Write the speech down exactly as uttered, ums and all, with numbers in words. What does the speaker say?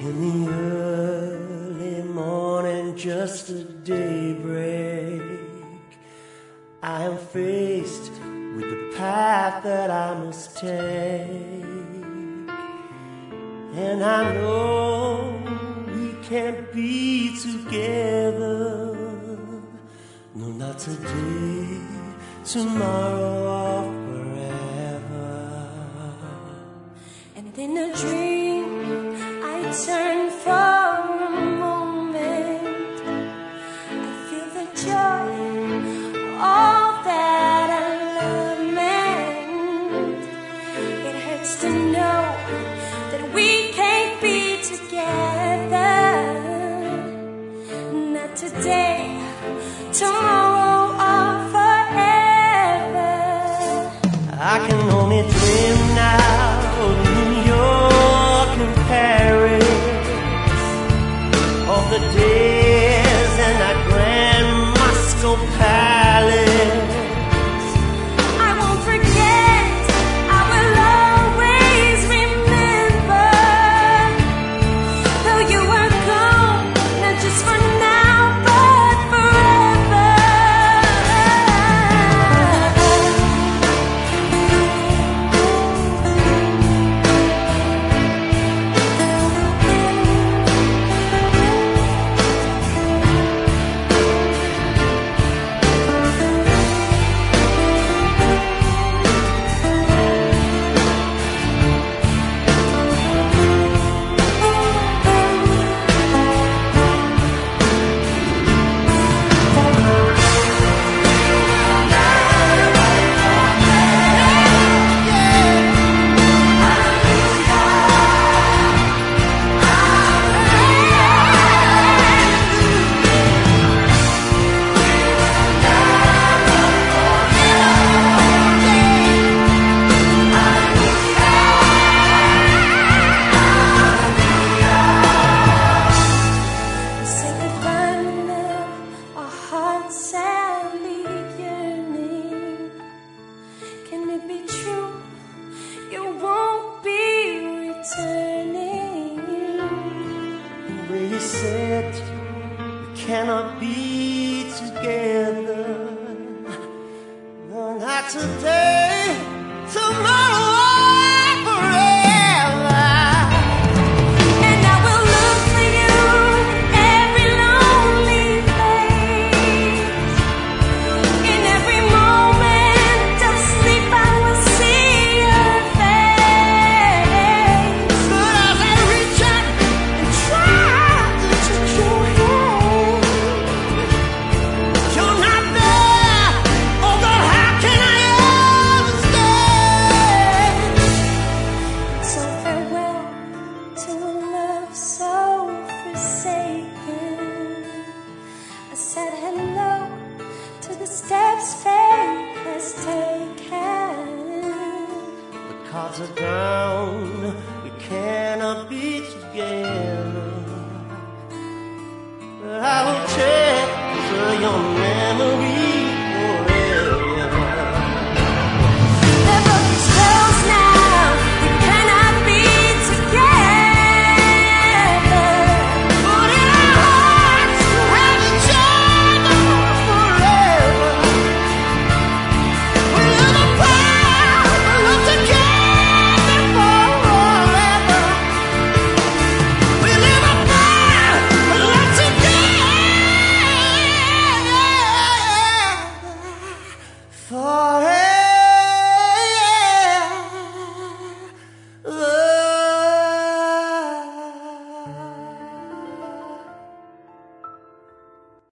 In the early morning, just a daybreak, I am faced with the path that I must take. And I know we can't be together, no, not today, tomorrow, or forever. And in a dream I turn for a moment, I feel the joy, all that I love meant. It hurts to know that we can't be together, not today, tomorrow, or forever. I can only dream now of New York and Paris, of the days in that grand Moscow palace. I won't forget, I will always remember, though you were gone, not just for now, but forever. Say goodbye, love, our hearts sadly yearning. Can it be true? You won't be returning. Where you said we cannot be together, no, not today, tomorrow, or forever. And I will look for you in every lonely place. In every moment of sleep I will see your face. But as I reach out and try to touch your hand, you're not there. Oh God, how can I ever stand? So farewell to a love so forsaken. I said hello to the steps fate has taken. The cards are down, we cannot be together. But I will treasure your memory forever. The book is closed now, we cannot be together. But in our hearts we'll have each other forever. We live apart, but love together forever. We live apart, but love together forever.